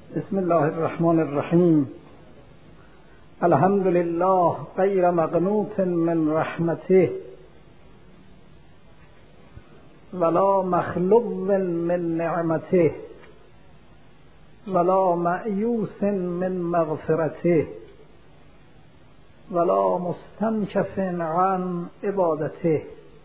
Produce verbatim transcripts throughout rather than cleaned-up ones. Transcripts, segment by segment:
بسم الله الرحمن الرحیم. الحمد لله غیر مقنوط من رحمته ولا مخلوق من نعمته ولا مأیوس من مغفرته ولا مستنکف عن عبادته.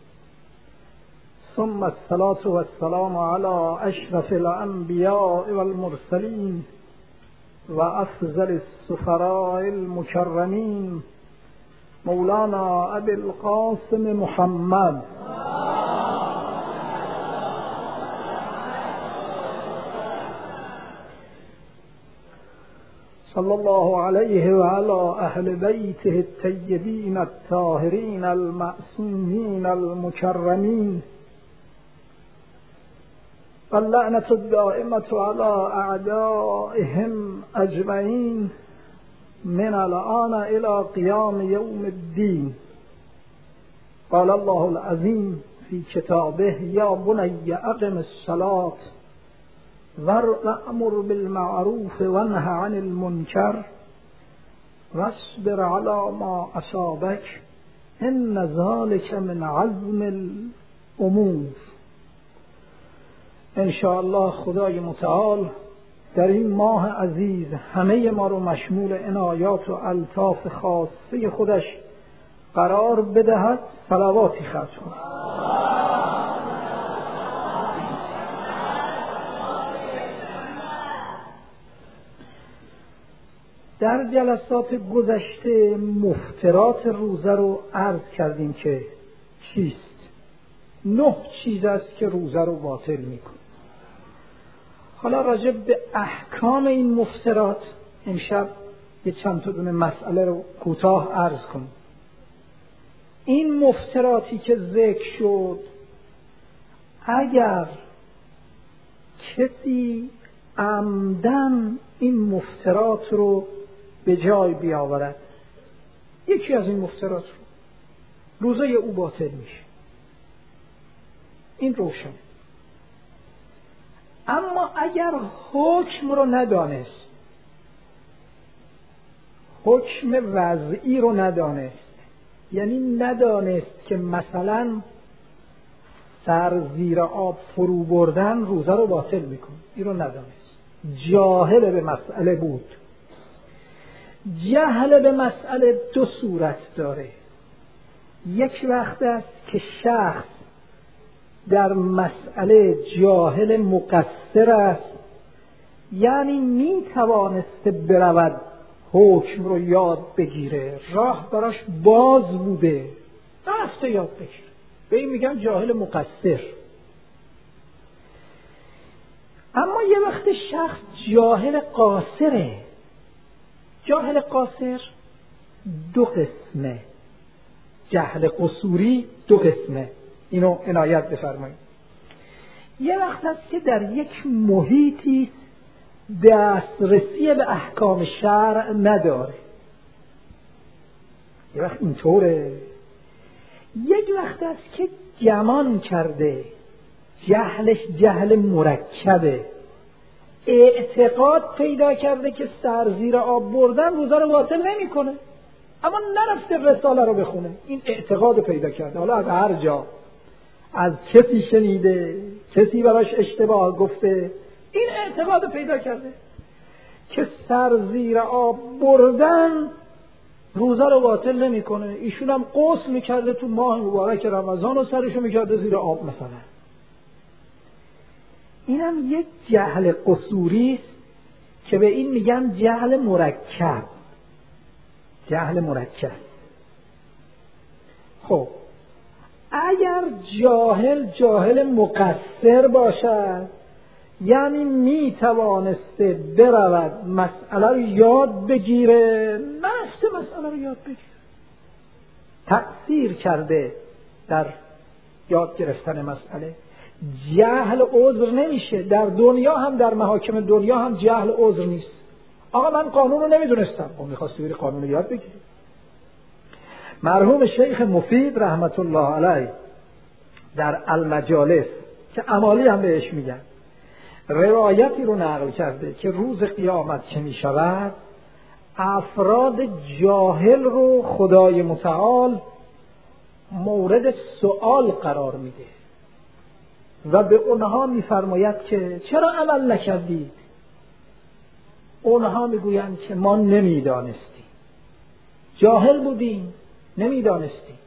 ثم الصلاة والسلام على اشرف الانبیاء والمرسلین و افضل السفراء المکرمین مولانا ابی القاسم محمد صلی الله علیه و علی اهل بیته الطیبین الطاهرین المعصومین المکرمین واللعنة الدائمة على أعدائهم أجمعين من الآن إلى قيام يوم الدين. قال الله العظيم في كتابه يا بني أقم الصلاة وأمر بالمعروف وانه عن المنكر واصبر على ما أصابك إن ذلك من عزم الأمور. انشاءالله خدای متعال در این ماه عزیز همه ما رو مشمول عنایات و الطاف خاصه خودش قرار بدهد. صلواتی خرج کن. در جلسات گذشته مفترات روزه رو عرض کردیم که چیست. نه چیز است که روزه رو باطل میکنه. حالا راجع به احکام این مفترات امشب یه چند تا دونه مسئله رو کوتاه عرض کنم. این مفتراتی که ذکر شد، اگر کسی عمدن این مفترات رو به جای بیاورد، یکی از این مفترات رو، روزه او باطل میشه. این روشن. اما اگر حکم رو ندانست، حکم وضعی رو ندانست، یعنی ندانست که مثلا سر زیر آب فرو بردن روزه رو باطل میکنه، این رو ندانست، جاهل به مسئله بود. جهل به مسئله دو صورت داره. یک وقت است که شخص در مسئله جاهل مقصر است، یعنی می توانسته برود حکم رو یاد بگیره، راه براش باز بوده، رفته یاد بگیره، به این میگن جاهل مقصر. اما یه وقت شخص جاهل قاصره. جاهل قاصر دو قسمه، جهل قصوری دو قسمه، اینو عنایت بفرمایید. یه وقت هست که در یک محیطی دسترسی به احکام شرع نداره، یه وقت اینطوره. یک وقت هست که گمان کرده، جهلش جهل مرکبه، اعتقاد پیدا کرده که سر زیر آب بردن روزه رو باطل نمیکنه، اما نرفته رساله رو بخونه. این اعتقاد پیدا کرده، حالا از هر جا، از کسی شنیده، کسی براش اشتباه گفته، این اعتقاد پیدا کرده که سر زیر آب بردن روزه رو باطل نمیکنه. ایشون هم غسل میکرده تو ماه مبارک رمضان و سرشو میکرده زیر آب مثلا. اینم یک جهل قصوری است که به این میگن جهل مرکب. جهل مرکب. خب اگر جاهل جاهل مقصر باشد، یعنی می توانسته برود مسئله رو یاد بگیره، نرفته مسئله رو یاد بگیره، تقصیر کرده در یاد گرفتن مسئله، جهل عذر نمیشه. در دنیا هم، در محاکم دنیا هم جهل عذر نیست. آقا من قانون رو نمیدونستم، اون میخواستی بری قانون رو یاد بگیری. مرحوم شیخ مفید رحمت الله علیه در المجالس که امالی هم بهش میگن، روایتی رو نقل کرده که روز قیامت که می شود افراد جاهل رو خدای متعال مورد سؤال قرار میده و به اونها میفرماید که چرا عمل نکردید؟ اونها میگویند که ما نمیدانستیم، جاهل بودیم، نمیدانستیم.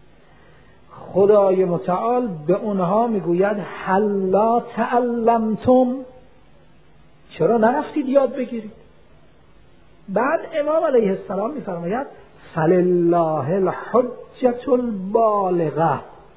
خدای متعال به اونها میگوید هلا تعلمتم، چرا نرفتید یاد بگیرید؟ بعد امام علیه السلام میفرماید فلله الحجة البالغه،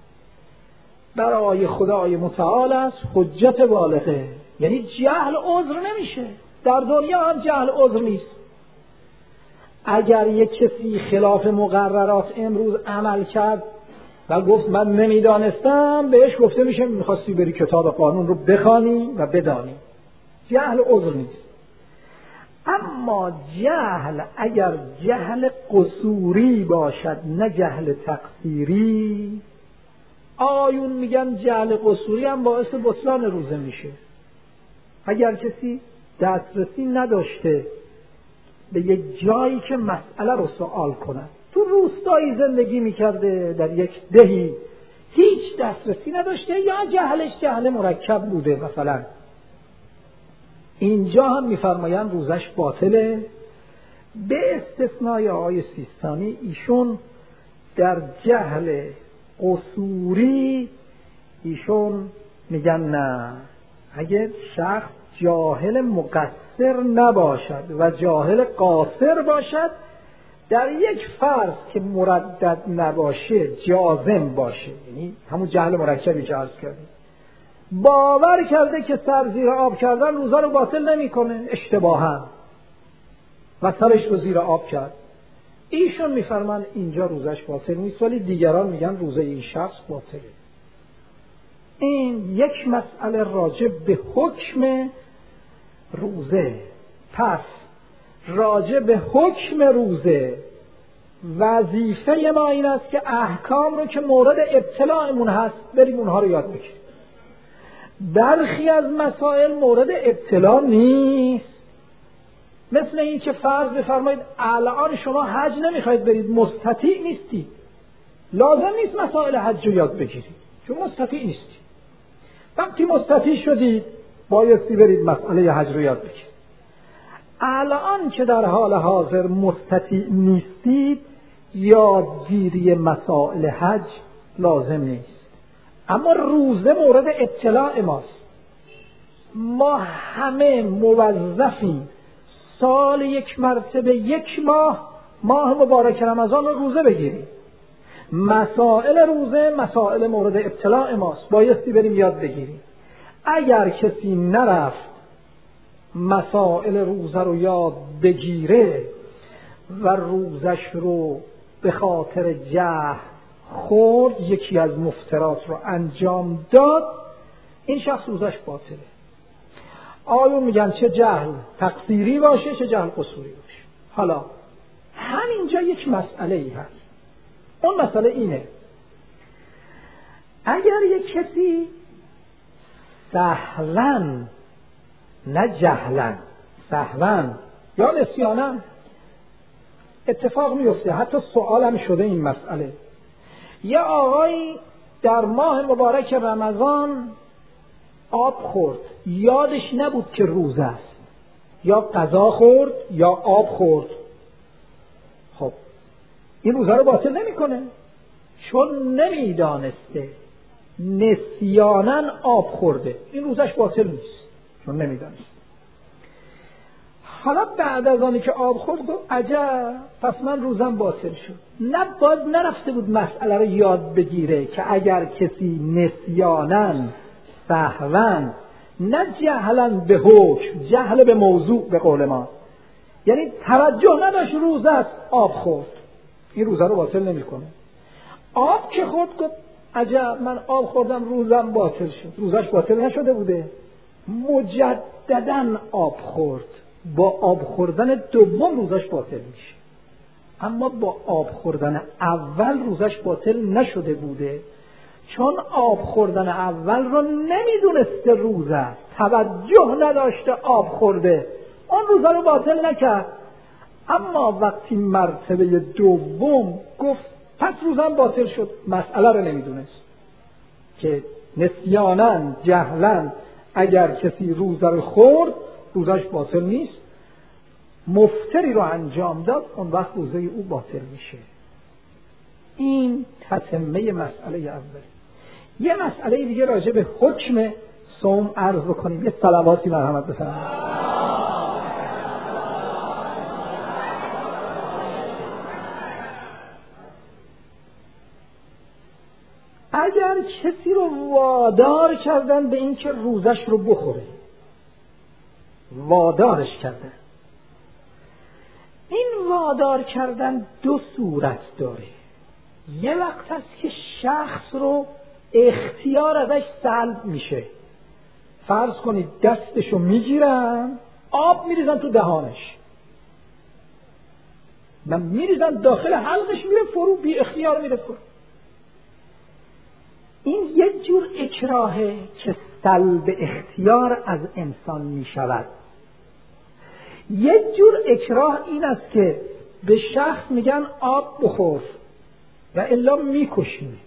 برای خدای متعال است حجت بالغه، یعنی جهل عذر نمیشه. در دنیا هم جهل عذر نیست. اگر یک کسی خلاف مقررات امروز عمل کرد و گفت من نمیدانستم، بهش گفته میشه میخواستی بری کتاب قانون رو بخوانی و بدانی، جهل عذر نیست. اما جهل اگر جهل قصوری باشد نه جهل تقصیری، آیون میگن جهل قصوری هم باعث بطلان روزه میشه. اگر کسی دسترسی نداشته به یک جایی که مسئله رو سوال کنه، تو روستایی زندگی میکرده در یک دهی، هیچ دسترسی نداشته یا جهلش جهل مرکب بوده مثلا، اینجا هم میفرمایند روزش باطله، به استثنای آقای سیستانی. ایشون در جهل قصوری ایشون میگن نه، اگه شخص جاهل مقصر نباشد و جاهل قاصر باشد، در یک فرض که مردد نباشه جازم باشه، یعنی همون جهل مرکبی که عرض کردیم، باور کرده که سر زیر آب کردن روزا رو باطل نمیکنه، اشتباها و سرش رو زیر آب کرد، ایشون میفرمان اینجا روزش باطل نیست، ولی دیگران میگن روزه این شخص باطله. این یک مسئله راجع به حکم روزه. پس راجع به حکم روزه وظیفه ما این است که احکام رو که مورد ابتلاعمون هست بریم اونها رو یاد بگیریم. برخی از مسائل مورد ابتلا نیست، مثل این که فرض بفرمایید الان شما حج نمیخواید برید، مستطیع نیستید، لازم نیست مسائل حج رو یاد بگیرید چون مستطیع نیستید. وقتی مستطیع شدید بایستی برید مسئله حج رو یاد بگیرید. الان که در حال حاضر مستطیع نیستید، یادگیری مسائل حج لازم نیست. اما روزه مورد اطلاع ماست. ما همه موظفیم سال یک مرتبه یک ماه ماه مبارک رمضان رو روزه بگیریم. مسائل روزه مسائل مورد اطلاع ماست، بایستی بریم یاد بگیریم. اگر کسی نرفت مسائل روزه رو یاد بگیره و روزش رو به خاطر جهل خورد، یکی از مفترات رو انجام داد، این شخص روزش باطله. آیون میگن چه جهل تقصیری باشه چه جهل قصوری باشه. حالا همینجا یک مسئله ای هست. اون مسئله اینه، اگر یک کسی سهواً نه جهلاً، سهواً یا نسیاناً اتفاق میفته، حتی سوالم شده این مسئله، یا آقایی در ماه مبارک رمضان آب خورد، یادش نبود که روزه است، یا غذا خورد یا آب خورد، خب این روزه رو باطل نمیکنه چون نمیدانسته، نسیاناً آب خورده، این روزش باطل نیست چون نمیدانسته. حالا بعد از آنی که آب خورد گفت عجب پس من روزم باطل شد. نه، باز نرفته بود مسئله رو یاد بگیره که اگر کسی نسیاناً سهواً نه جهلاً به حکم، جهل به موضوع به قول ما، یعنی توجه نداشت روزه است آب خورد، این روزه رو باطل نمیکنه. آب که خورد گفت عجب من آب خوردم روزم باطل شد، روزش باطل نشده بوده، مجدداً آب خورد، با آب خوردن دوم روزش باطل میشه، اما با آب خوردن اول روزش باطل نشده بوده، چون آب خوردن اول رو نمیدونسته روز است، توجه نداشته آب خورده، اون روزا رو باطل نکرد. اما وقتی مرتبه دوم گفت پس روزم باطل شد، مسئله رو نمیدونست که نسیاناً جهلاً اگر کسی روزه رو خورد روزش باطل نیست، مفتری رو انجام داد، اون وقت روزه او باطل میشه. این تتمه مسئله اول. یه مسئله دیگه راجع به حکم صوم عرض بکنیم. یه صلواتی مرحمت بفرمایید. اگر کسی رو وادار کردن به این که روزش رو بخوره، وادارش کردن، این وادار کردن دو صورت داره. یه وقت هست که شخص رو اختیار ازش سلب میشه. فرض کنید دستشو میگیرن، آب میریزن تو دهانش و میریزن داخل حلقش، میره فرو، بی اختیار میره فرو. این یک جور اکراهه که سلب اختیار از انسان میشود. یک جور اکراه این است که به شخص میگن آب بخور و الا میکشیم،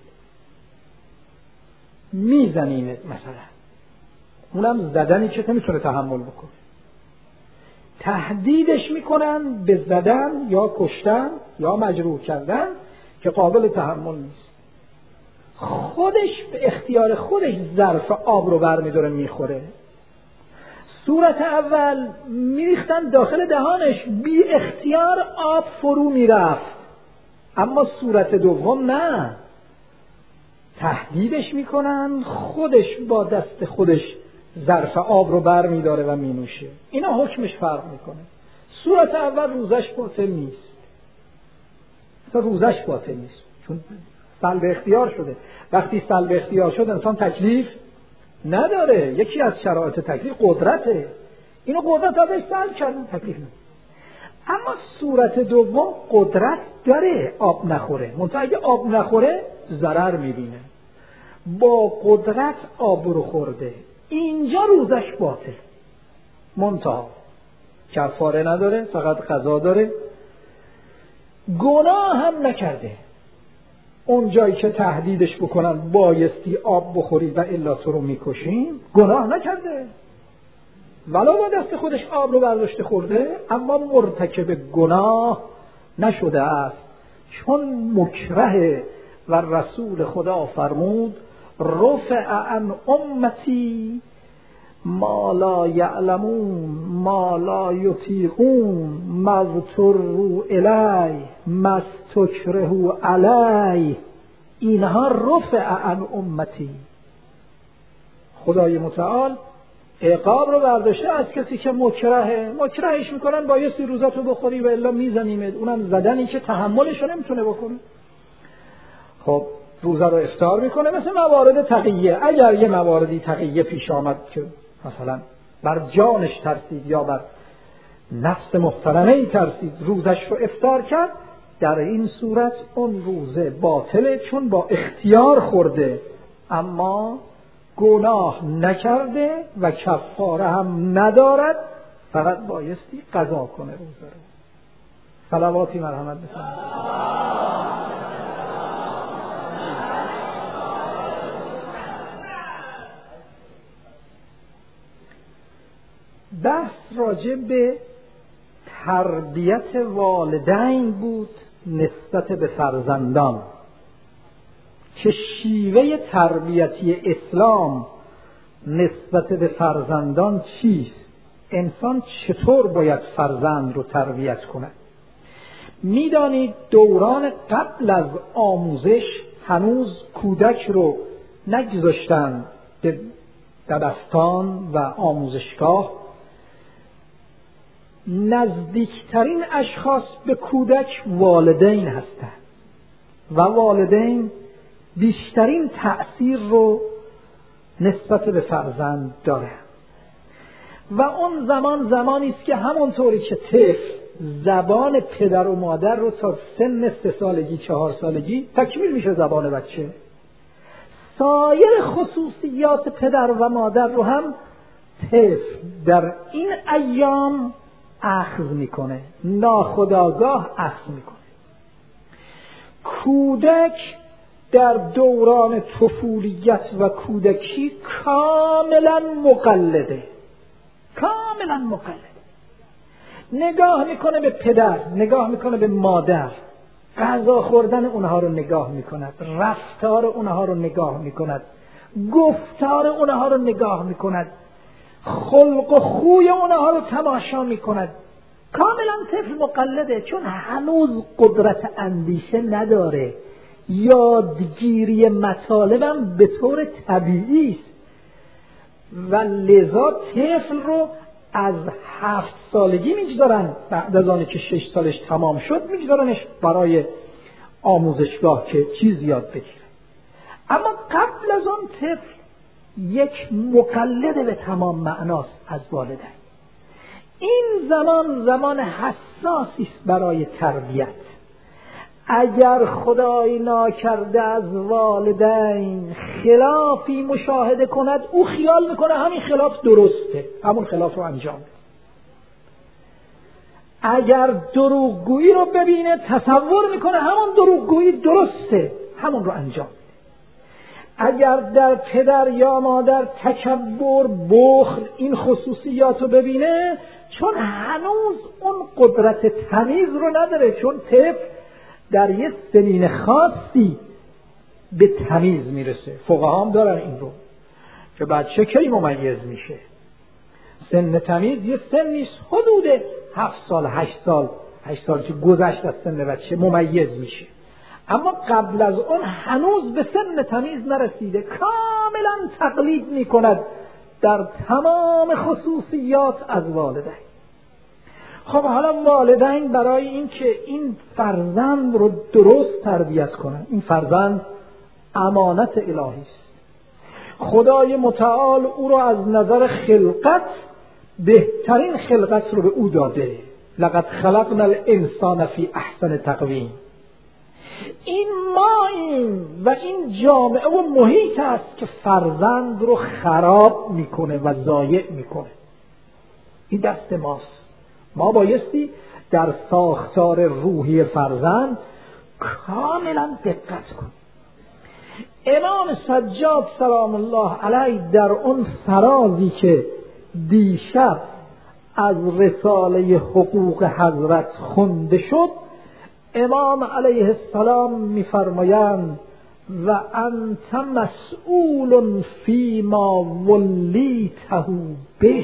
میزنیم مثلا، اونم زدنی که نمیتونه تحمل بکنه، تهدیدش میکنن به زدن یا کشتن یا مجروح کردن که قابل تحمل نیست. خودش به اختیار خودش ظرف آب رو برمیداره میخوره. صورت اول میریختن داخل دهانش، بی اختیار آب فرو میرفت. اما صورت دوم نه، تهدیدش میکنن، خودش با دست خودش ظرف آب رو بر میداره و مینوشه. اینا حکمش فرق میکنه. صورت اول روزش باطل نیست، مثلا روزش باطل نیست چون سلب اختیار شده. وقتی سلب اختیار شد انسان تکلیف نداره. یکی از شرایط تکلیف قدرته، اینو قدرت ازش سلب کردن، تکلیف نداره. اما صورت دوم قدرت داره آب نخوره، منتها اگه آب نخوره ضرر میبینه. با قدرت آب رو خورده، اینجا روزش باطل، منتها کفاره نداره، فقط قضا داره. گناه هم نکرده. اون جایی که تهدیدش بکنن بایستی آب بخوری و الا تو رو میکشیم، گناه نکرده، ولو با دست خودش آب رو برداشته خورده، اما مرتکب گناه نشده است، چون مکره. و رسول خدا فرمود رفع عن امتی ما لا یعلمون ما لا یطیقون مضطروا الی مستکرهوا علی. اینها رفع عن امتی. خدای متعال عقاب رو برداشته از کسی که مکرهه. مکرهش میکنن بایستی روزاتو بخوری و الا میزنیمت، اونم زدنی که تحملش رو نمیتونه بکنه. خب روزه رو افطار میکنه. مثل موارد تقیه، اگر یه مواردی تقیه پیش آمد که مثلا بر جانش ترسید یا بر نفس محترمه‌ای ترسید، روزش رو افطار کرد، در این صورت اون روزه باطله، چون با اختیار خورده اما گناه نکرده و کفاره هم ندارد، فقط بایستی قضا کنه روزه رو. صلواتی مرحمت بفرمایید. بحث راجع به تربیت والدین بود نسبت به فرزندان، که شیوه تربیتی اسلام نسبت به فرزندان چیست، انسان چطور باید فرزند رو تربیت کند. میدانید دوران قبل از آموزش هنوز کودک رو نگذاشتن به دبستان و آموزشگاه. نزدیکترین اشخاص به کودک والدین هستند و والدین بیشترین تأثیر رو نسبت به فرزند دارند. و اون زمان زمانی است که همونطوری که طفل زبان پدر و مادر رو تا سن سه سالگی چهار سالگی تکمیل میشه زبان بچه، سایر خصوصیات پدر و مادر رو هم طفل در این ایام اخذ میکنه، ناخودآگاه اخذ میکنه. کودک در دوران طفولیت و کودکی کاملا مقلده، کاملا مقلده. نگاه میکنه به پدر، نگاه میکنه به مادر، غذا خوردن اونها رو نگاه میکند، رفتار اونها رو نگاه میکند، گفتار اونها رو نگاه میکند، خلق و خوی اونها رو تماشا میکند. کاملا طفل مقلده، چون هنوز قدرت اندیشه نداره، یادگیری مطالبم به طور طبیعی است و لذا طفل رو از هفت سالگی میگذارن، بعد از آنی که شش سالش تمام شد میگذارنش برای آموزشگاه که چیز یاد بگیره. اما قبل از آن طفل یک مقلد به تمام معناست از والدین. این زمان زمان حساسی است برای تربیت. اگر خدای ناکرده از والدین خلافی مشاهده کند، او خیال میکنه همین خلاف درسته، همون خلاف رو انجام بده. اگر دروغگویی رو ببینه تصور میکنه همون دروغگویی درسته، همون رو انجام بده. اگر در پدر یا مادر تکبر، بخل، این خصوصیات رو ببینه، چون هنوز اون قدرت تمیز رو نداره، چون طفل در یه سنین خاصی به تمیز میرسه. فقها هم دارن این رو که بچه کی ممیز میشه. سن تمیز یه سنی حدود هفت سال هشت سال هشت سال که گذشت از سن بچه ممیز میشه، اما قبل از اون هنوز به سن تمیز نرسیده، کاملا تقلید میکند در تمام خصوصیات از والدین. خب حالا والدین برای این که این فرزند رو درست تربیت کنن، این فرزند امانت الهی است. خدای متعال او رو از نظر خلقت بهترین خلقت رو به او داده. لقد خلقنا الانسان فی احسن تقویم. این ما این و این جامعه و محیط است که فرزند رو خراب میکنه و ضایع میکنه. این دست ماست. ما بایستی در ساختار روحی فرزند کاملا دقت کنیم. امام سجاد سلام الله علیه در اون فرازی که دیشب از رساله حقوق حضرت خونده شد، امام علیه السلام می‌فرمایند و انت مسئول فیما ولیته به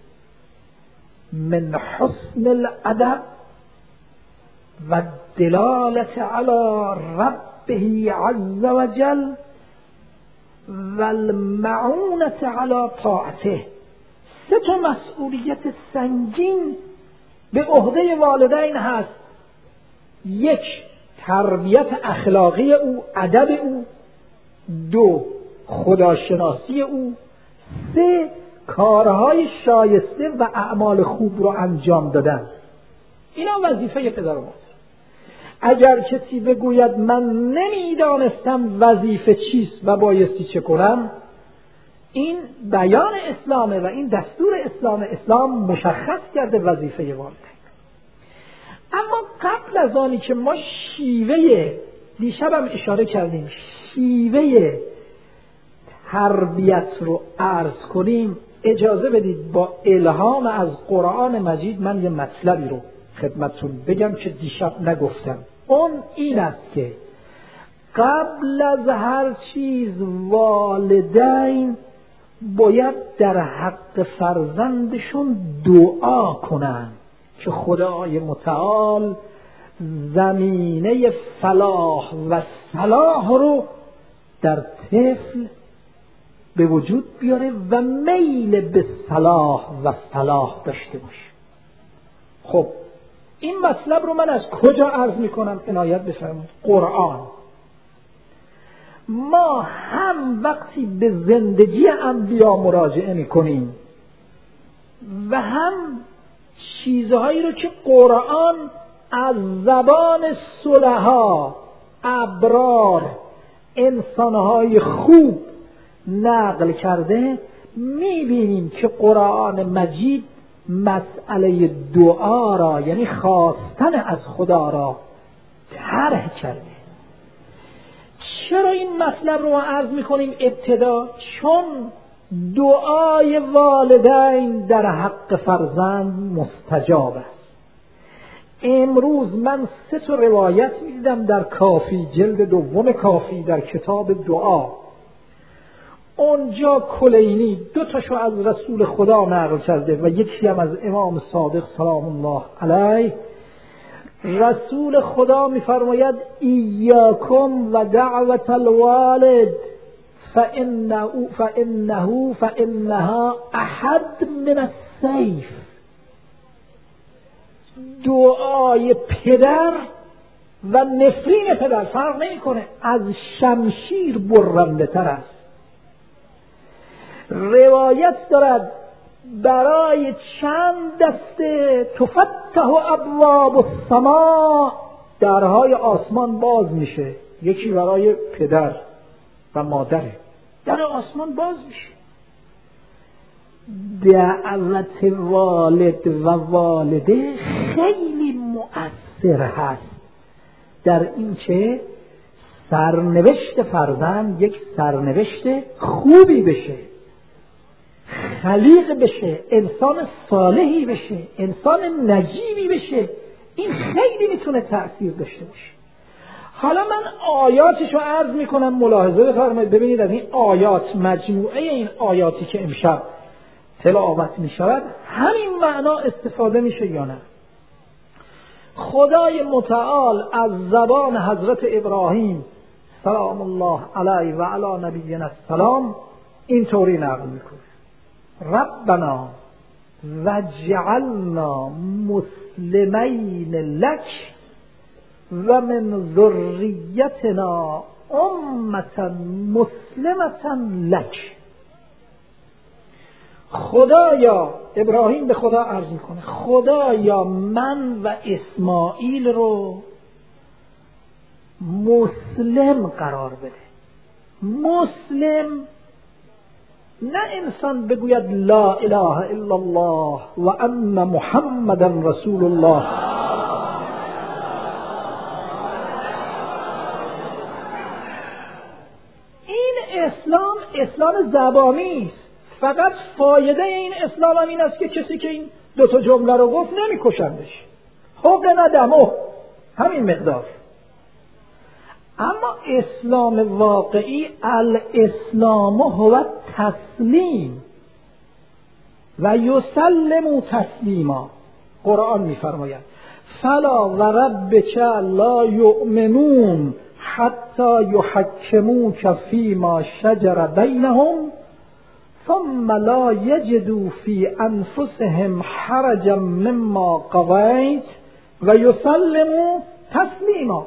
من حسن الادب و دلالت علی ربه عز وجل و المعونة علی طاعته. سه تا مسئولیت سنگین به عهده والدین هست. یک، تربیت اخلاقی او، ادب او. دو، خداشناسی او. سه، کارهای شایسته و اعمال خوب رو انجام دادن. اینا وظیفه پدر و مادر. اگر کسی بگوید من نمیدانستم وظیفه چیست و بایستی چه کنم، این بیان اسلامه و این دستور اسلام. اسلام مشخص کرده وظیفه والدین. اما قبل از آنی که ما شیوه، دیشب هم اشاره کردیم، شیوه تربیت رو عرض کنیم، اجازه بدید با الهام از قرآن مجید من یه مطلبی رو خدمتتون بگم که دیشب نگفتم. اون این است که قبل از هر چیز والدین باید در حق فرزندشون دعا کنن که خدای متعال زمینه فلاح و صلاح رو در طفل به وجود بیاره و میل به صلاح و صلاح داشته باشه. خب این مطلب رو من از کجا عرض میکنم؟ عنایت بفرمایید. قرآن. ما هم وقتی به زندگی انبیا مراجعه میکنیم و هم چیزهایی رو که قرآن از زبان صلحا، ابرار، انسانهای خوب نقل کرده، میبینیم که قرآن مجید مسئله دعا را، یعنی خواستن از خدا را طرح کرده. چرا این مطلب رو عرض میکنیم ابتدا؟ چون دعای والدین در حق فرزند مستجاب است. امروز من سه تا روایت میدیدم در کافی، جلد دوم کافی، در کتاب دعا. اونجا کلینی دو تاشو از رسول خدا نقل کرده و یکی هم از امام صادق سلام الله علیه. رسول خدا میفرماید ایاکم و دعوت الوالد فإنه فإنه فإنها احد من السیف. دعای پدر و نفرین پدر فرق نمیکنه، از شمشیر برنده تر است. روایت دارد برای چند دسته تفتح ابواب السماء، درهای آسمان باز میشه. یکی برای پدر و مادره، در آسمان باز میشه. دعوت والد و والده خیلی مؤثر هست در این که سرنوشت فرزند یک سرنوشت خوبی بشه، خلیق بشه، انسان صالحی بشه، انسان نجیبی بشه. این خیلی میتونه تأثیر داشته باشه. حالا من آیاتش رو عرض میکنم، ملاحظه بفرمایید. ببینید از این آیات، مجموعه این آیاتی که امشب تلاوت میشود، همین معنا استفاده میشه یا نه؟ خدای متعال از زبان حضرت ابراهیم سلام الله علیه و علی نبینا السلام اینطوری نقل میکنه: ربنا وجعلنا مسلمین لک و من ذریتنا امة مسلمة لک. خدایا، ابراهیم به خدا عرض میکنه، خدایا من و اسماعیل رو مسلم قرار بده. مسلم نه انسان بگوید لا اله الا الله و ان محمدا رسول الله. این اسلام اسلام زبانی است. فقط فایده این اسلام هم این است که کسی که این دو تا جمله رو گفت نمیکشندش، حق ندمه، همین مقدار. اما اسلام واقعی، الاسلام هو تسلیم و یسلم تسلیما. قرآن میفرماید فلا و ربک لا یؤمنون حتی یحکموک فیما شجر بینهم ثم لا یجدوا فی انفسهم حرجا مما قضیت و یسلموا تسلیما.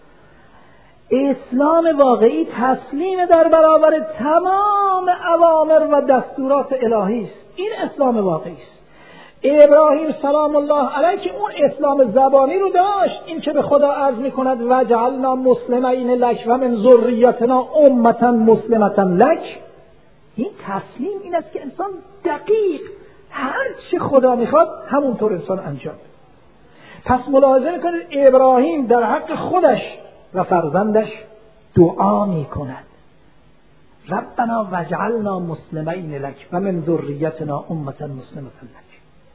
اسلام واقعی تسلیم در برابر تمام اوامر و دستورات الهی است. این اسلام واقعی است. ابراهیم سلام الله علیه که اون اسلام زبانی رو داشت، این که به خدا عرض میکند و جعلنا مسلمین لک و من ذریتنا امة مسلمة لک، این تسلیم این است که انسان دقیق هر چه خدا میخواد همونطور انسان انجام. پس ملاحظه میکنید ابراهیم در حق خودش و فرزندش دعا میکند ربنا وجعلنا مسلمین لک و من ذریتنا امة مسلمة لک.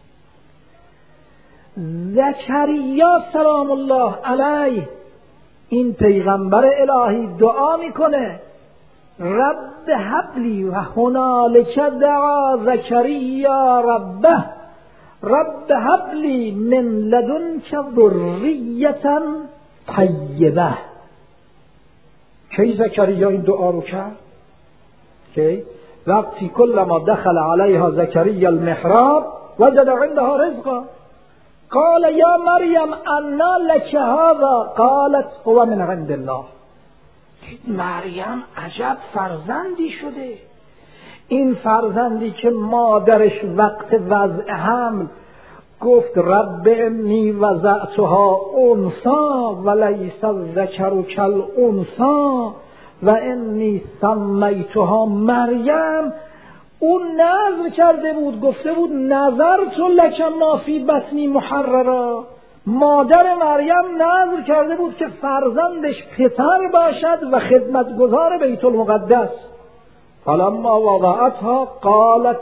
زکریا سلام الله علیه، این پیغمبر الهی دعا میکنه رب هبلی و هنالک دعا زکریا ربه رب هبلی من لدنک ذریة طیبه. کی زکریا این دعا رو کرد؟ کی؟ وقتی کلما دخل علیها زکریا المحراب وجد عندها رزقا قال یا مریم انا لک هذا قالت هو من عند الله. مریم عجب فرزندی شده. این فرزندی که مادرش وقت وضع حمل گفت رب انی وضعتها انثی و لیس الذکر کالانثی و انی سمیتها مریم، اون نظر کرده بود، گفته بود نظرت لک ما فی بطنی محررا. مادر مریم نظر کرده بود که فرزندش پسر باشد و خدمتگزار بیت المقدس. فلما وضعتها قالت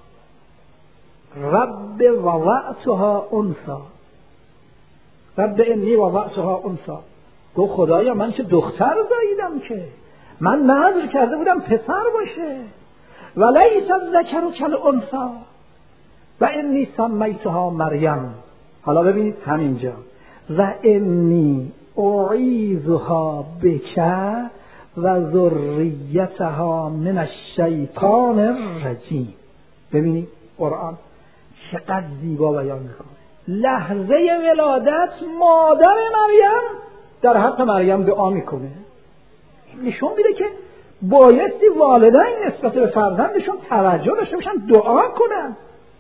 رب وضعتها انثی، رب انی وضعتها انثی. گفت خدایا من که دختر زاییدم، که من نظر کرده بودم پسر باشه. ولیس الذکر کالانثی و انی سمیتها مریم. حالا ببینید همینجا و انی اعیذها بک و ذریتها من الشیطان الرجیم. ببینید قرآن چقدر زیبا بیان میکنه. لحظه ولادت مادر مریم در حق مریم دعا میکنه. نشون میده که بایستی والدین نسبت به فرزندشون توجه داشته باشن، دعا کنن.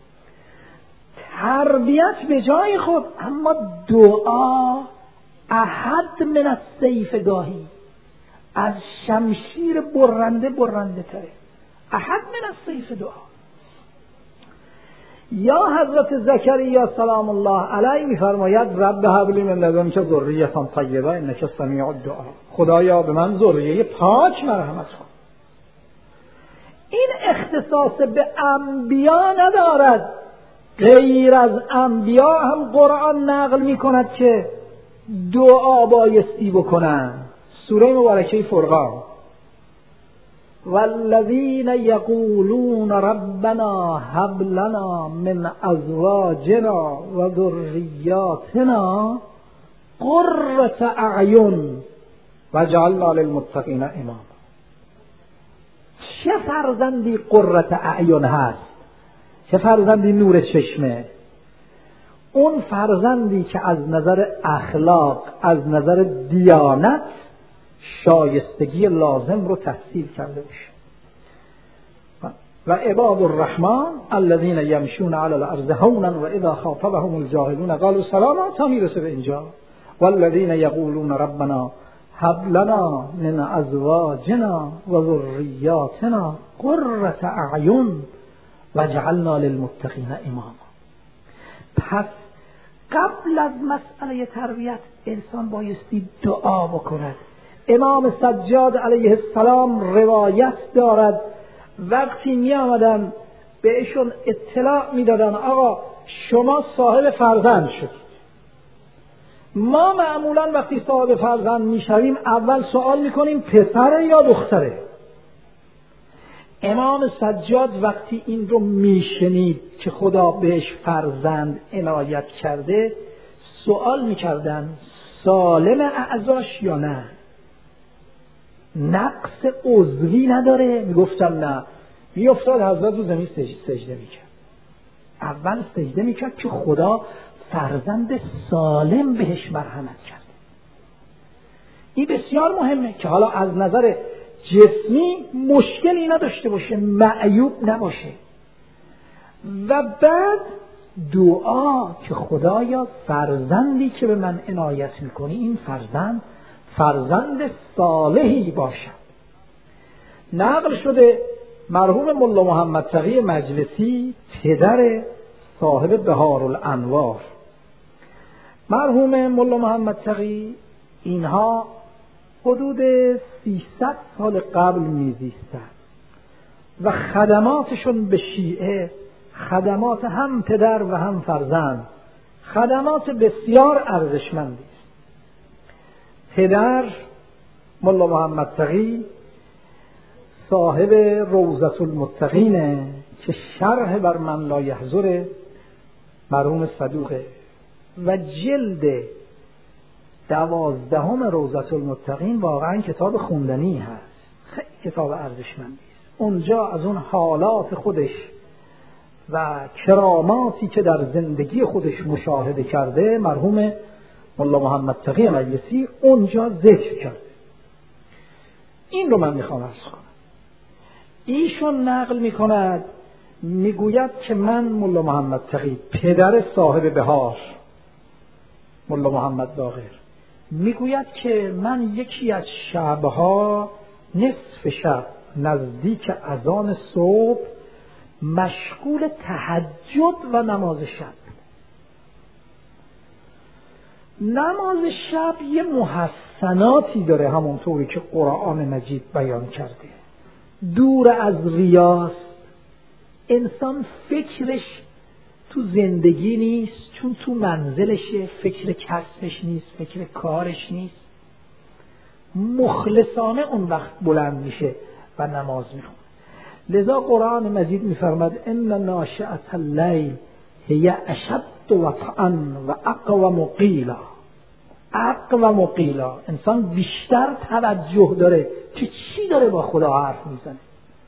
تربیت به جای خود، اما دعا احد من السیف گاهی، از شمشیر برنده برنده تره. احد من السیف دعا. یا حضرت زکریا سلام الله علیه میفرماید رب هب لی من لدنک ذریة طیبه انک سمیع الدعا. خدایا به من ذریه پاک مرحمت کن. این اختصاص به انبیا ندارد. غیر از انبیا هم قرآن نقل می کند که دعا بایستی بکنن. سوره مبارکه فرقان والذین یقولون ربنا هب لنا من ازواجنا و ذریاتنا قرة اعین واجعلنا للمتقین اماما. چه فرزندی قرة اعین هست، چه فرزندی نور چشمه. اون فرزندی که از نظر اخلاق، از نظر دیانت شایستگی لازم رو تحصیل کرده باشه. و عباد الرحمن الذین یمشون علی الارض هونا و اذا خاطبهم الجاهلون قالوا سلاما تا میرسه به اینجا. والذین یقولون ربنا هب لنا من ازواجنا و ذریاتنا قرة اعین واجعلنا للمتقین اماما. پس قبل از مسئله تربیت انسان بایستی دعا بکند. امام سجاد علیه السلام روایت دارد وقتی می آمدن بهشون اطلاع می دادن آقا شما صاحب فرزند شدید. ما معمولا وقتی صاحب فرزند می شویم اول سوال می کنیم پسره یا دختره. امام سجاد وقتی این رو می شنید که خدا بهش فرزند عنایت کرده سوال می کردن سالم اعضاش یا نه، نقص عضوی نداره؟ می گفتن نه. می افتاد حضرت رو زمین سجده می کرد. اول سجده می کرد که خدا فرزند سالم بهش مرحمت کرد. این بسیار مهمه که حالا از نظر جسمی مشکلی نداشته باشه، معیوب نباشه. و بعد دعا که خدایا فرزندی که به من عنایت میکنی این فرزند فرزند صالحی باشد. نقل شده مرحوم ملا محمد تقی مجلسی پدر صاحب بهار الانوار، مرحوم ملا محمد تقی اینها حدود سیصد سال قبل میزیستند و خدماتشون به شیعه خدمات هم پدر و هم فرزند، خدمات بسیار ارزشمندی است. پدر ملا محمد تقی صاحب روضة المتقینه که شرح بر من لا یحضر مرحوم صدوقه و جلد دوازدهم روضة المتقین واقعا کتاب خوندنی هست، خیلی کتاب ارزشمندی است. اونجا از اون حالات خودش و کراماتی که در زندگی خودش مشاهده کرده مرحوم ملا محمد تقی مجلسی اونجا ذکر کرده. این رو من میخوام عرض کنم. ایشون نقل میکند میگوید که من ملا محمد تقی پدر صاحب بهار ملا محمد باقر میگوید که من یکی از شبها نصف شب نزدیک اذان صبح مشغول تهجد و نماز شب. نماز شب یه محسناتی داره، همونطوری که قرآن مجید بیان کرده. دور از ریاست، انسان فکرش تو زندگی نیست، چون تو منزلشه، فکر کسبش نیست، فکر کارش نیست. مخلصانه اون وقت بلند میشه و نماز میخونه. لذا قرآن مجید میفرماد ان ناشئة اللیل هی اشد وطئا و اقوم قیلا. اقوم قیلا، انسان بیشتر توجه داره که چی داره با خدا حرف میزنه.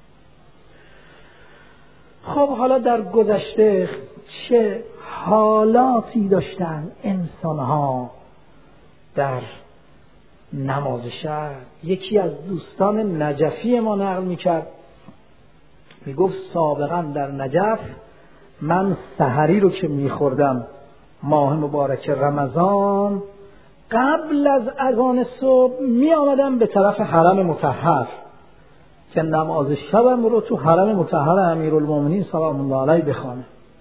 خب حالا در گذشته چه حالاتی داشتن انسانها در نماز شب؟ یکی از دوستان نجفی ما نقل میکرد، میگفت سابقا در نجف من سحری رو که میخوردم ماه مبارک رمضان، قبل از اذان صبح می آمدم به طرف حرم مطهر که نماز شبم رو تو حرم مطهر امیرالمومنین سلام الله علیه بخوانم.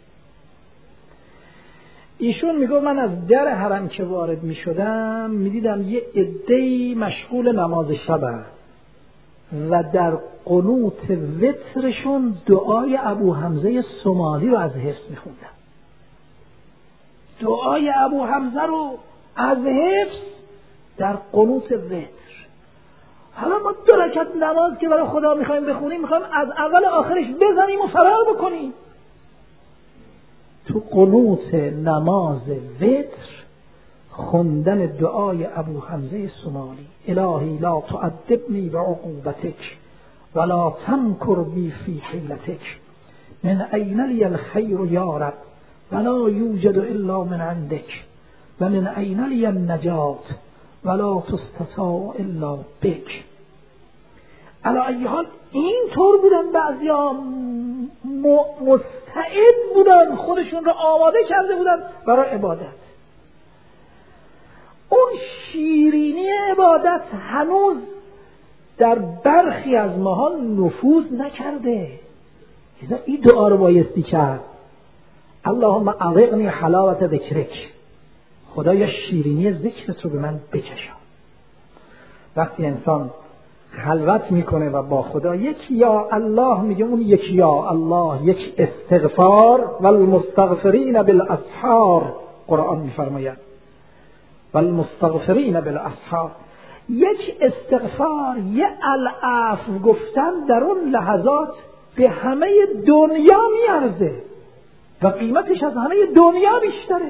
ایشون میگه من از در حرم که وارد می شدم می دیدم یه عده‌ای مشغول نماز شبن و در قنوت وترشون دعای ابو حمزه سمالی رو از حفظ می خوندن. دعای ابو حمزه رو از حفظ در قنوت وتر. حالا ما دو رکعت نماز که برای خدا میخوایم بخونیم، میخوایم از اول آخرش بزنیم و فرار بکنیم. تو قنوت نماز وتر خوندن دعای ابو حمزه سمالی، الهی لا تعذبنی بعقوبتک ولا تمکر بی فی حیلتک من این لی الخیر یا رب ولا یوجد الا من عندک و من این لی النجات ولا تستطاع الا بک. علی ای حال این طور بودن، بعضیا مستعد بودن، خودشون رو آماده کرده بودن برای عبادت. اون شیرینی عبادت هنوز در برخی از ماها نفوذ نکرده. این دعا رو بایستی کرد، اللهم اذقنی حلاوت ذکرک، خدایا شیرینی ذکرت رو به من بکشان. وقتی انسان خلوت میکنه و با خدا یک یا الله میگه، اون یک یا الله یک استغفار، والمستغفرین بالاسحار، قرآن میفرماید والمستغفرین بالاسحار، یک استغفار، یک العفو گفتن در اون لحظات به همه دنیا میارزه و قیمتش از همه دنیا بیشتره.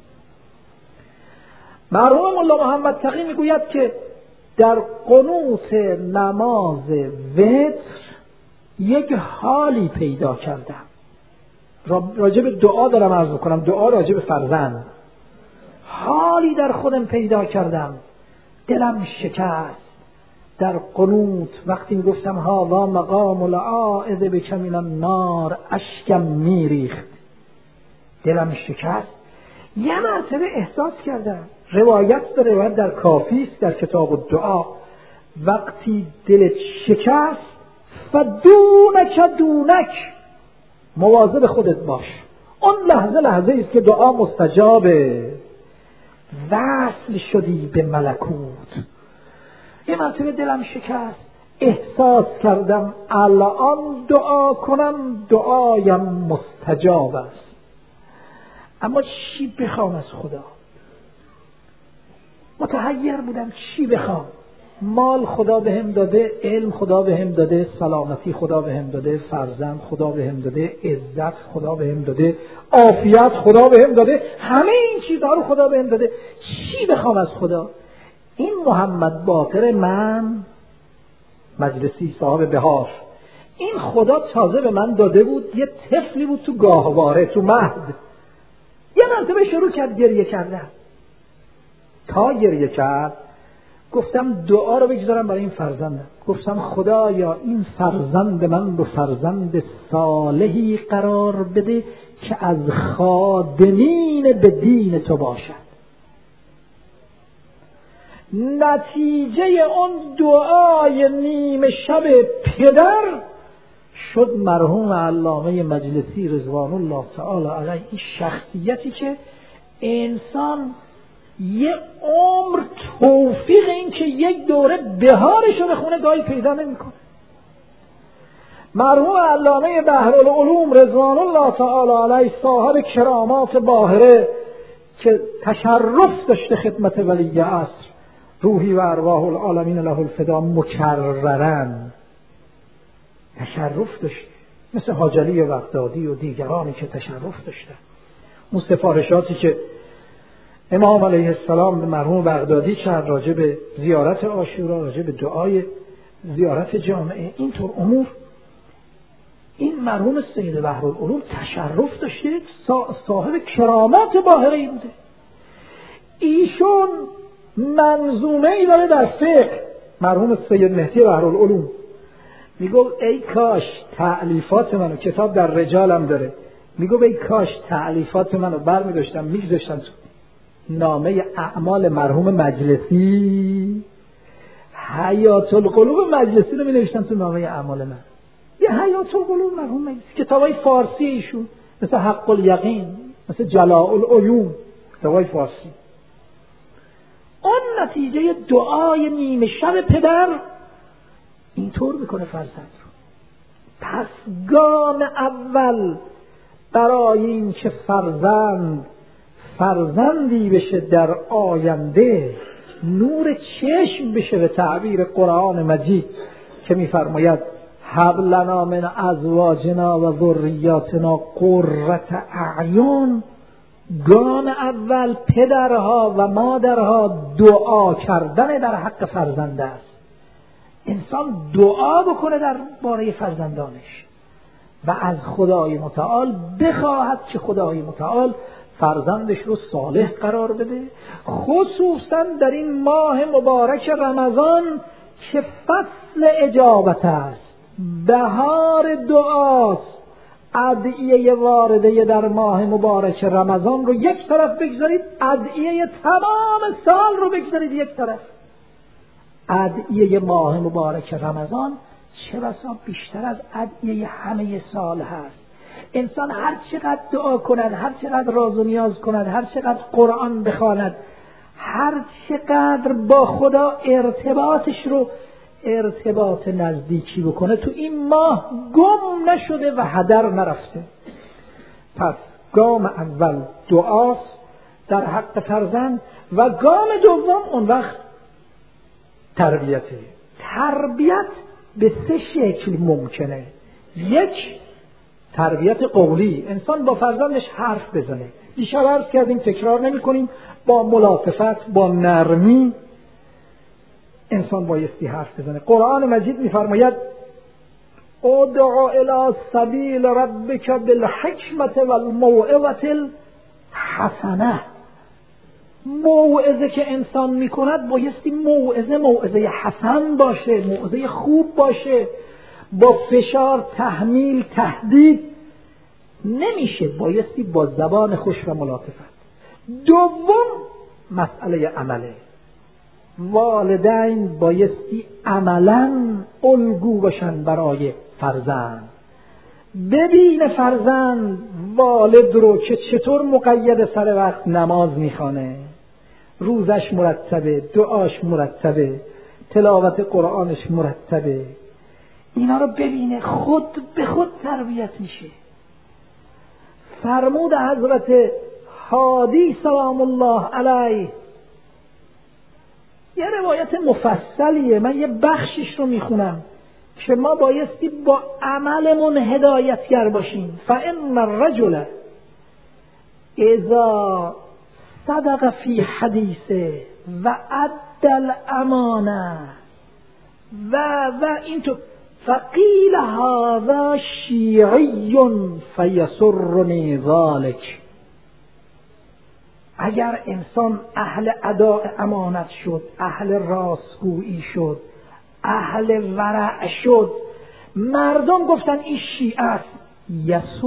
مرحوم مولا محمد تقی میگوید که در قنوت نماز وتر یک حالی پیدا کردم. راجع به دعا دارم عرض میکنم، دعا راجع به فرزند. حالی در خودم پیدا کردم، دلم شکست در قنوت وقتی میگفتم هاذا مقام العائذ بک من النار، اشکم میریخت، دلم شکست. یه مرتبه احساس کردم، روایت داره، روایت در کافی است در کتاب الدعا، وقتی دلت شکست فدونک دونک، مواظب خودت باش، اون لحظه لحظه است که دعا مستجابه، وصل شدی به ملکوت. یه مرتبه دلم شکست، احساس کردم الان دعا کنم دعایم مستجاب است. اما چی بخوام از خدا؟ متحیر بودم چی بخوام. مال خدا بهم داده، علم خدا بهم داده، سلامتی خدا بهم داده، فرزند خدا بهم داده، عزت خدا بهم داده، عافیت خدا بهم داده، همه این چیزها رو خدا بهم داده. چی بخوام از خدا؟ این محمد باقر من مجلسی صاحب بهار، این خدا تازه به من داده بود، یه طفلی بود تو گاهواره تو مهد. یه مرتبه شروع کرد گریه کردن. تا گریه کرد گفتم دعا رو بگذارم برای این فرزندم. گفتم خدایا این فرزند من رو فرزند صالحی قرار بده که از خادمین به دین تو باشد. نتیجه اون دعای نیمه شب پدر شد مرحوم علامه مجلسی رضوان الله تعالی علیه، این شخصیتی که انسان یه عمر توفیق این که یک دوره بهارش رو بخونه گاهی پیدا نمی‌کنه. مرحوم علامه بحرالعلوم رضوان الله تعالی علیه صاحب کرامات باهره که تشرف داشته خدمت ولی عصر، روحی و ارواح العالمین له الفدا، مکررن تشرف داشته، مثل حاج علی بغدادی و دیگرانی که تشرف داشتن. اون سفارشاتی که امام علیه السلام به مرحوم بغدادی کرد راجع به زیارت عاشورا، راجع به دعای زیارت جامعه، اینطور امور، این مرحوم سید بحرالعلوم تشرف داشته، صاحب کرامات باهره‌ای بوده. ایشون منظومه ای داره در فقه، مرحوم سید مهدی بحرالعلوم، میگو ای کاش تألیفات منو، کتاب در رجالم داره، میگو ای کاش تألیفات منو برمی داشتم میگذاشتم تو نامه اعمال مرحوم مجلسی، حیات القلوب مجلسی رو می نوشتم تو نامه اعمال من. یه حیات القلوب مرحوم مجلسی، کتابای فارسی ایشون مثل حق الیقین، مثل جلاء العیون، کتابای فارسی. اون نتیجه دعای نیمه شب پدر اینطور میکنه فرزند رو. پس گام اول برای این که فرزند فرزندی بشه در آینده، نور چشم بشه به تعبیر قرآن مجید که میفرماید هب لنا من ازواجنا و ذریاتنا قرة اعین، گام اول پدرها و مادرها دعا کردن در حق فرزند است. انسان دعا بکنه در باره فرزندانش و از خدای متعال بخواهد که خدای متعال فرزندش رو صالح قرار بده، خصوصا در این ماه مبارک رمضان که فصل اجابت است، بهار دعاست. ادعیه وارده در ماه مبارک رمضان رو یک طرف بگذارید، ادعیه تمام سال رو بگذارید یک طرف. ادعیه ماه مبارک رمضان چه بسا بیشتر از ادعیه همه سال هست. انسان هر چقدر دعا کند، هر چقدر راز و نیاز کند، هر چقدر قرآن بخواند، هر چقدر با خدا ارتباطش رو ارتباط نزدیکی بکنه، تو این ماه گم نشده و هدر نرفته. پس گام اول دعاست در حق فرزند و گام دوم اون وقت تربیته. تربیت به سه شکل ممکنه. یک، تربیت قولی، انسان با فرزندش حرف بزنه. دیشب عرض کردیم، تکرار نمی کنیم، با ملاطفت، با نرمی انسان بایستی حرف بزنه. قرآن مجید میفرماید ادع الی سبیل ربک بالحکمة والموعظة الحسنه. موعظه که انسان میکند بایستی موعظه موعظه حسن باشه، موعظه خوب باشه، با فشار، تحمیل، تهدید نمیشه، بایستی با زبان خوش و ملاطفت. دوم، مسئله عمله. والدین بایستی عملاً الگو باشن برای فرزند. ببین فرزند والد رو که چطور مقید سر وقت نماز میخوانه، روزش مرتبه، دعاش مرتبه، تلاوت قرآنش مرتبه، اینا رو ببینه، خود به خود تربیت میشه. فرمود حضرت هادی سلام الله علیه، یه روایت مفصلیه، من یه بخشش رو میخونم که ما بایستی با عملمون هدایتگر باشیم. فإن الرجل اذا صدق فی حدیثه و ادى الامانه و و اینطور فقیل هذا شیعی فیسرنی ذلک. اگر انسان اهل اداء امانت شد، اهل راستگویی شد، اهل ورع شد، مردم گفتن این شیعه است،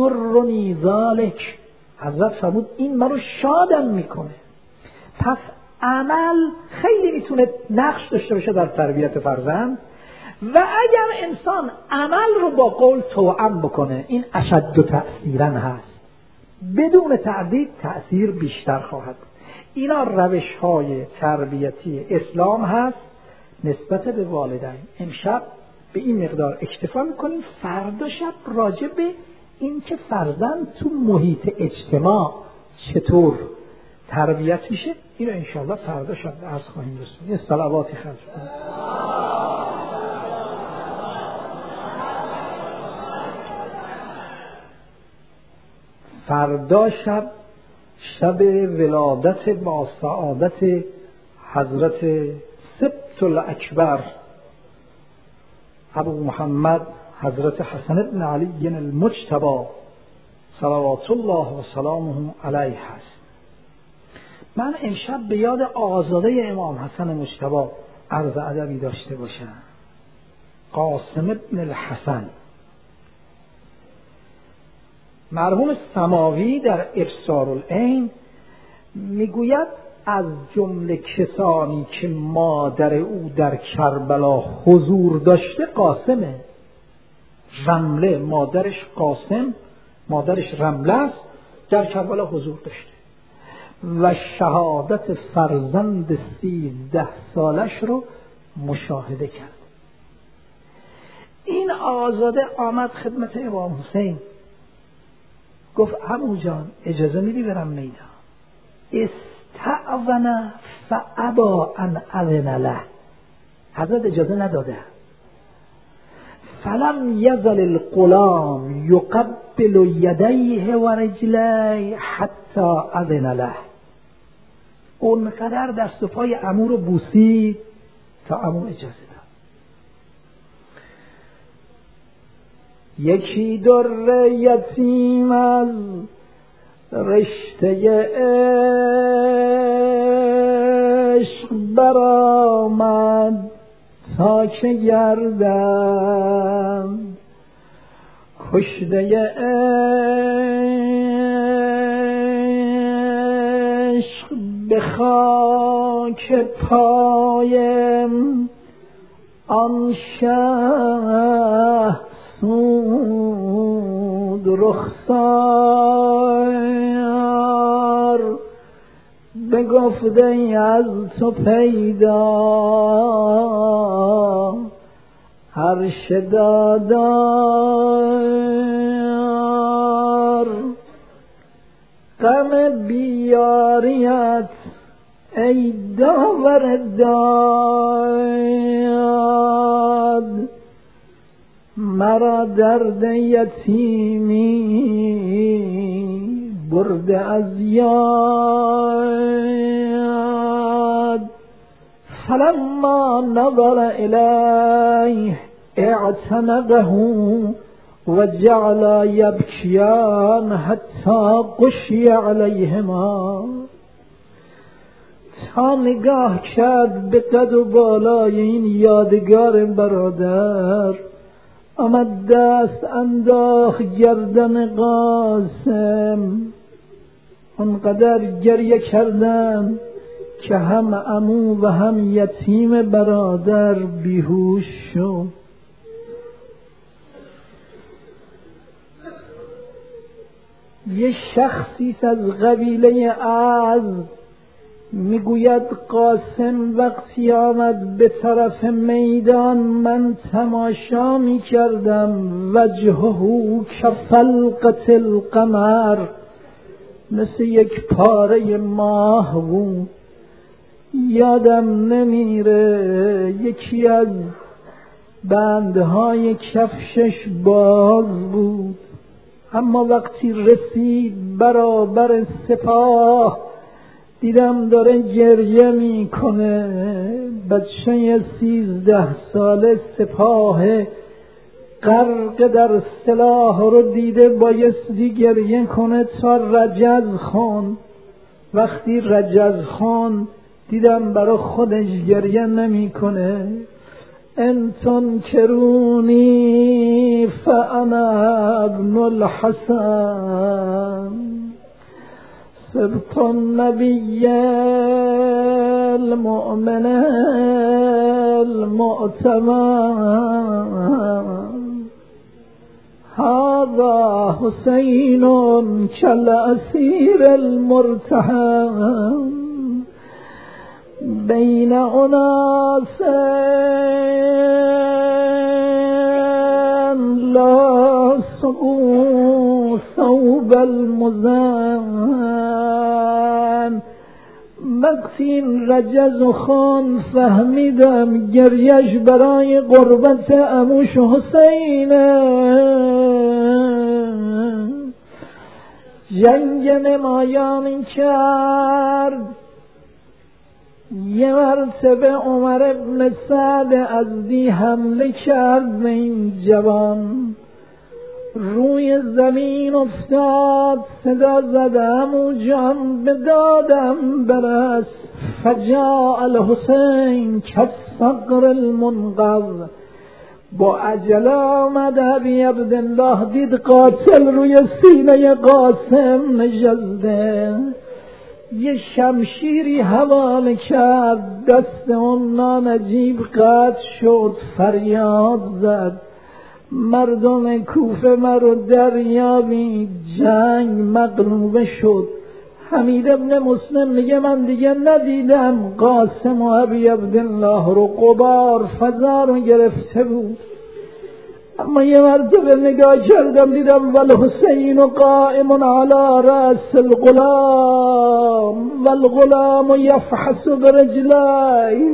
یسرنی ذلک، حضرت فرمود این منو شادم میکنه. پس عمل خیلی میتونه نقش داشته باشه در تربیت فرزند و اگر انسان عمل رو با قول توأم بکنه این اشد تأثیرا هست، بدون تردید تأثیر بیشتر خواهد. اینا روش های تربیتی اسلام هست نسبت به والدین. امشب به این مقدار اکتفا میکنیم، فردا شب راجع به این که فرزند تو محیط اجتماع چطور تربیت میشه اینو انشاءالله فردا شب عرض خواهیم رسید. یه صلواتی خرج کنیم. فردا شب شب ولادت با سعادت حضرت سبط الاکبر ابو محمد حضرت حسن بن علی المجتبی صلوات الله و سلامه علیه هست. من امشب به یاد آزاده امام حسن مجتبی عرض ادبی داشته باشم. قاسم ابن الحسن مرحوم سماوی در ابصار العین میگوید از جمله کسانی که مادر او در کربلا حضور داشته قاسمه. رمله مادرش قاسم، مادرش رمله است، در کربلا حضور داشته و شهادت فرزند سیزده سالش رو مشاهده کرد. این آزاده آمد خدمت امام حسین، گفت عمو جان اجازه میدی برم میدان؟ استعذن فابا ان اذن له، حضرت اجازه نداده. فلم یزل الغلام یقبل یدیه و رجلیه حتی اذن له، اونقدر دست و پای عمو رو بوسید تا عمو اجازه داد. یکی در یتیم از رشته عشق برآمد تا که گردم کشته عشق به خاک پایم آن شه سود رخسار بگفته از تو پیدا عرش دادار غم بیاریت ای داور داد مرا درد یتیمی برده از یاد فلما نظر الیه اعتنقه و جعل یبکیان حتی غشی علیهما، تا نگاه کرد به قد و بالای این یادگار برادر، آمد دست انداخت گردن قاسم، اونقدر گریه کردن که هم عمو و هم یتیم برادر بیهوش شد. یه شخصی از قبیله از میگوید قاسم وقتی آمد به طرف میدان من تماشا میکردم وجهه کفلقة القمر، مثل یک پاره ماه بود. یادم نمیره یکی از بندهای کفشش باز بود، اما وقتی رسید برابر سپاه دیدم داره گریه میکنه. بچه سیزده ساله سپاه غرق در سلاح رو دیده بایستی گریه کنه تا رجز خون. وقتی رجز خون دیدم برای خودش گریه نمیکنه. ان تنکرونی فانا ابن الحسن سبط النبی المؤمن المؤتمن هذا حسين كالأسير المرتهن بين أناس لا سقوا ثوب المزن وقتی رجز و خان فهمیدم گریش برای قربت عموش حسینه جنگ نمایان کرد یه مرتبه عمر ابن سعد ازدی حمله کرد به این جوان روی زمین افتاد صدا زدم و جان بدادم برس فجاء الحسین کالصقر المنقذ با عجله آمد ابی عبدالله دید قاتل روی سینه قاسم نشسته یه شمشیری حواله کرد دست اون نانجیب قطع شد فریاد زد مردم کوفه مرو دریابی جنگ مغلوبه شد حمید ابن مسلم میگه من دیگه ندیدم قاسم و ابی عبدالله رو غبار فضا رو گرفته بود اما یه مرتبه نگاه کردم دیدم والحسین قائم على رأس الغلام والغلام یفحص برجلای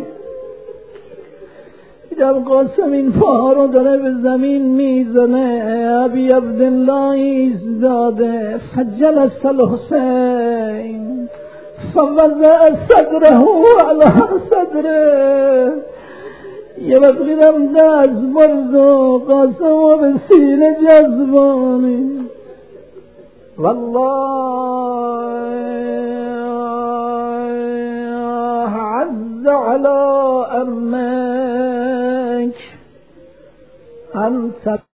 دیدم قاسم این پاها رو داره به زمین میزنه ابی عبدالله ایستاده فجلس الحسین فوضع صدره على صدره یه وقت دیدم دست برد و قاسم و به سینه جذبانی والله عز على امك انت